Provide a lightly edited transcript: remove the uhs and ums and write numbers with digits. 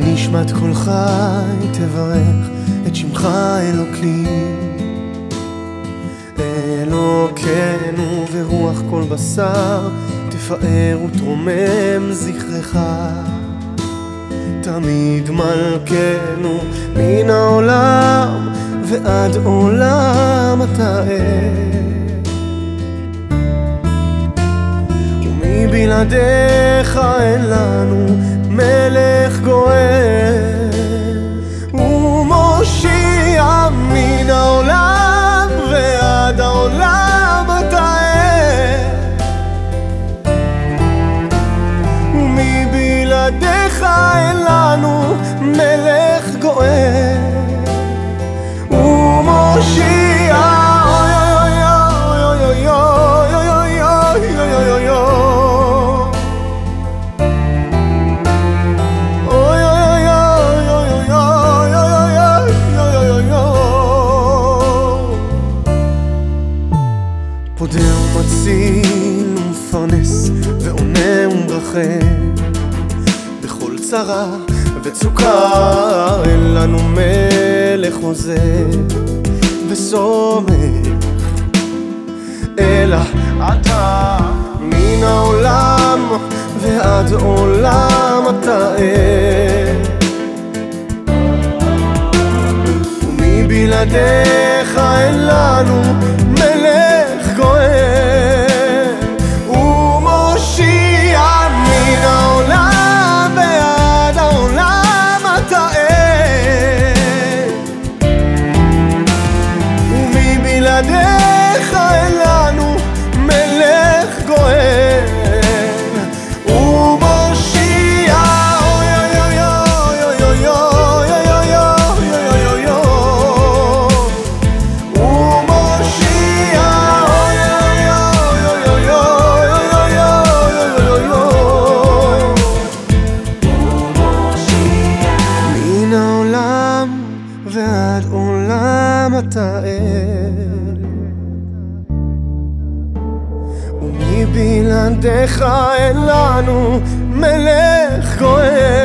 נשמת כל חי תברך את שמך אלוקים, אלוקינו ורוח כל בשר תפאר ותרומם זכרך. תמיד מלכנו מן העולם ועד עולם אתה ומבלעדיך אין לנו מלך גואל ומושיע מן העולם ועד העולם אתה ומבלעדיך אין לנו מלך גואל ומושיע. פודה ומציל ומפרנס ועונה ומרחם בכל צרה וצוקה, אין לנו מלך עוזר וסומך אלא אתה. מן העולם ועד עולם אתה ומבלעדיך אין לנו מלך גואל ומושיע. מן העולם ועד העולם אתה ומבלעדיך אין לנו מלך גואל ומושיע. ועד עולם אתה ומבלעדיך אין לנו מלך גואל